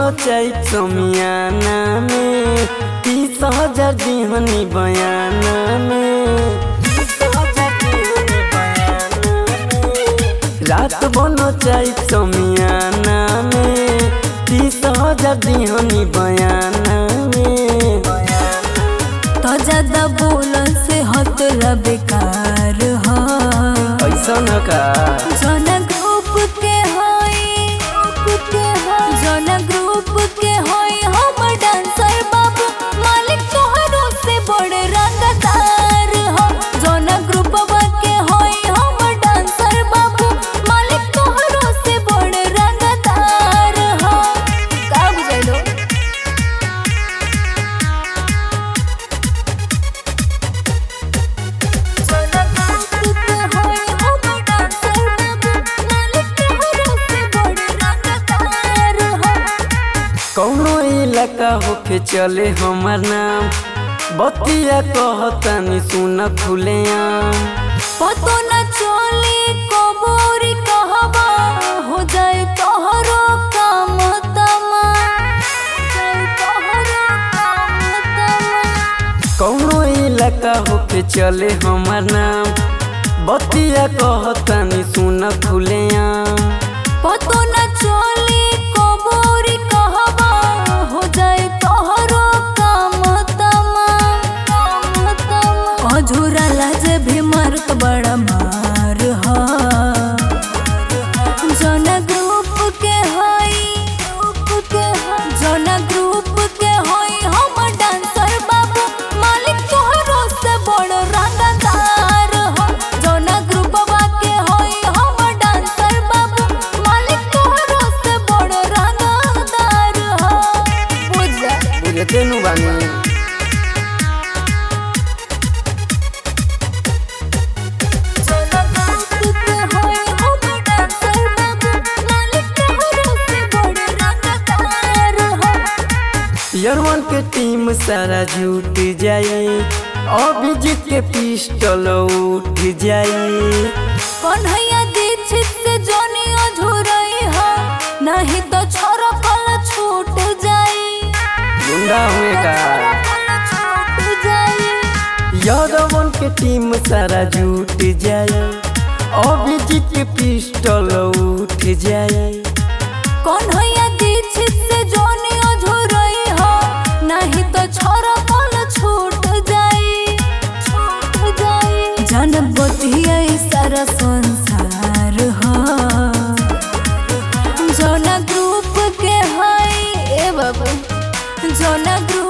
बनो चाहे समियाना में 30,000 दिहनी बयाना में। रात बनो चाहे समियाना में 30,000 दिहनी बयाना में। तो ज्यादा बोलन से हतला बेकार हो ऐसा न का जना ग्रुप के होई जना ग्रुप के होई हम डांसर बाबू मालिक तोहरो से बड़े रंगदार हो। जना ग्रुप के होई हम डांसर बाबू मालिक तोहरो से बड़े रंगदार हो। का बुझाइलो कौनो इलाका होके चले हमार नाम बतिया कहतानी सुन खुलेआम। पतो न चली कबूरी कहबा हो जाए तोहरो काम तमा कौनो इलाका होके चले हमार नाम बतिया कहतानी सुन खुलेआम। पतो न चली कबूरी कहबा हो जाए तोहरो काम तमा अधूरा लाज भी मर्द बड़ा मार हो। जना ग्रुप के होई जना ग्रुप के होई हम डांसर बाबू मालिक तोहरो से बड़ रंगदार हो। जना ग्रुप के होई हम डांसर बाबू मालिक तोहरो से बड़ रंगदार हो। बुझते नु बानी यरवन के टीम सारा झूठ जाए अभिजीत के पिस्टल उठ जाए। कन्हैया दीक्षित से जोनी अधूरई हो नहीं तो छोरो कल छूट जाई। गुंडा हुए का छूट जाई यादवन के टीम सारा झूठ जाए अभिजीत के पिस्टल उठ जाए। कन्हैया दीक्षित से जोनी अधूरई हो नहीं तो छोरो कल छूट जाई। जन बतिया सारा संसार हो। जना ग्रुप के होई ए बाबू जना ग्रुप